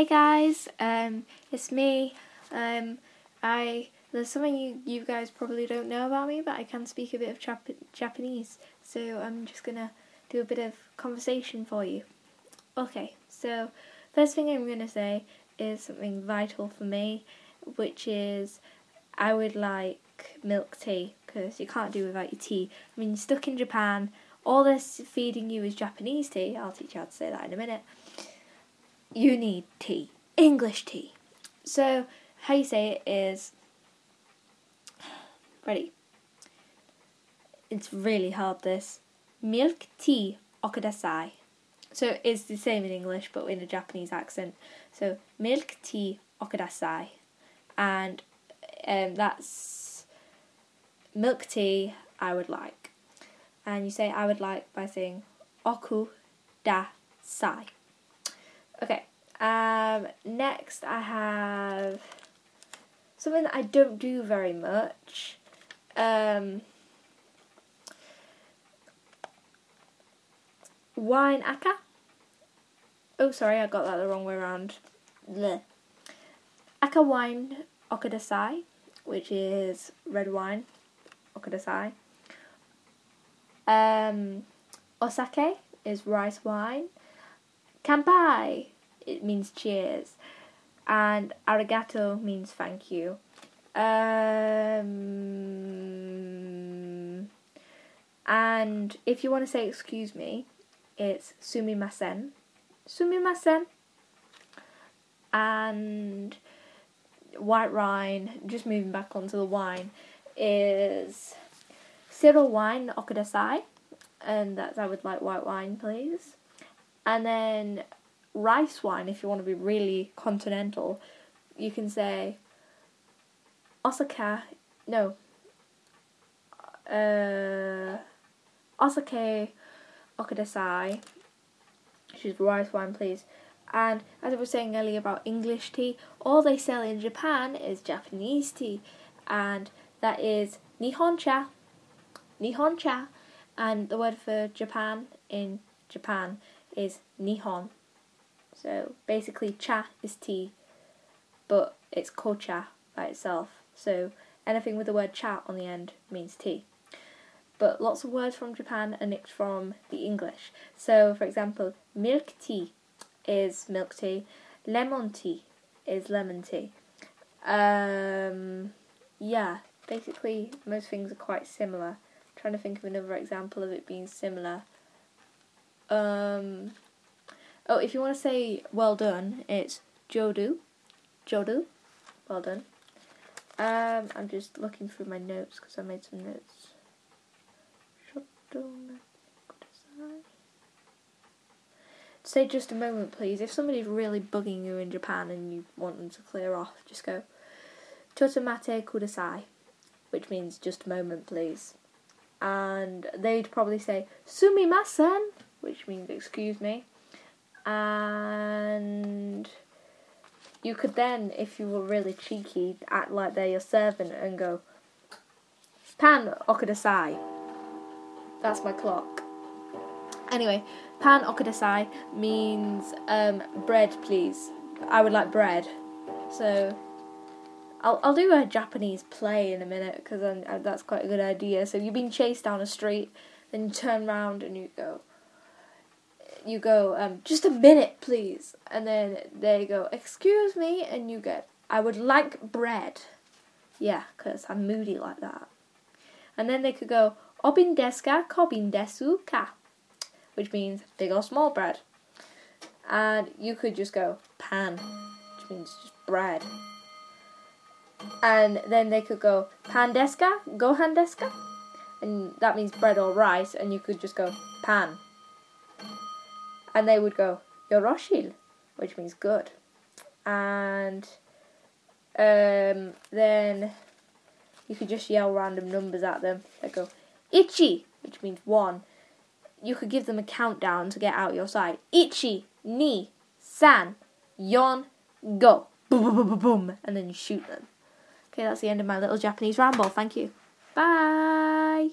Hey guys, it's me. There's something you guys probably don't know about me, but I can speak a bit of Japanese, so I'm just gonna do a bit of conversation for you. Okay, so first thing I'm gonna say is something vital for me, which is I would like milk tea, because you can't do without your tea. I mean, you're stuck in Japan, all they're feeding you is Japanese tea. I'll teach you how to say that in a minute. You need tea. English tea. So, how you say it is... Ready? It's really hard, this. Milk tea okudasai. So, it's the same in English, but in a Japanese accent. So, milk tea okudasai. And that's... milk tea I would like. And you say I would like by saying okudasai. Okay, next I have something that I don't do very much. Wine aka. Oh, sorry, I got that the wrong way around. Blech. Aka wine okudasai, which is red wine okudasai. Osake is rice wine. Kanpai, it means cheers, and arigato means thank you. And if you want to say excuse me, it's sumimasen. Sumimasen. And white wine, just moving back onto the wine, is zero wine okudasai, and that's I would like white wine, please. And then rice wine, if you want to be really continental, you can say Osake okudasai, which is rice wine, please. And as I was saying earlier about English tea, all they sell in Japan is Japanese tea, and that is Nihon cha. Nihon cha. And the word for Japan in Japan is Nihon. So basically cha is tea, but it's kocha by itself. So anything with the word cha on the end means tea. But lots of words from Japan are nicked from the English. So for example, milk tea is milk tea, lemon tea is lemon tea. Yeah, basically most things are quite similar. I'm trying to think of another example of it being similar. Oh, if you want to say well done, it's jodu. Jodu. Well done. I'm just looking through my notes because I made some notes. Say just a moment, please. If somebody's really bugging you in Japan and you want them to clear off, just go chotomate kudasai, which means just a moment, please. And they'd probably say sumimasen, which means excuse me. And you could then, if you were really cheeky, act like they're your servant and go pan okudasai. That's my clock. Anyway, pan okudasai means bread, please. I would like bread. So I'll do a Japanese play in a minute because that's quite a good idea. So you've been chased down a street, then you turn around and you go, just a minute, please. And then they go, excuse me, and you go, I would like bread. Yeah, because I'm moody like that. And then they could go, obin desu ka, kobin desu ka, which means big or small bread. And you could just go, pan, which means just bread. And then they could go, pan desu ka, gohan desu ka, and that means bread or rice, and you could just go, pan. And they would go, yoroshil, which means good. And then you could just yell random numbers at them. They go, ichi, which means 1. You could give them a countdown to get out your sight. Ichi, ni, san, yon, go. Boom, boom, boom, boom, boom. And then you shoot them. Okay, that's the end of my little Japanese ramble. Thank you. Bye.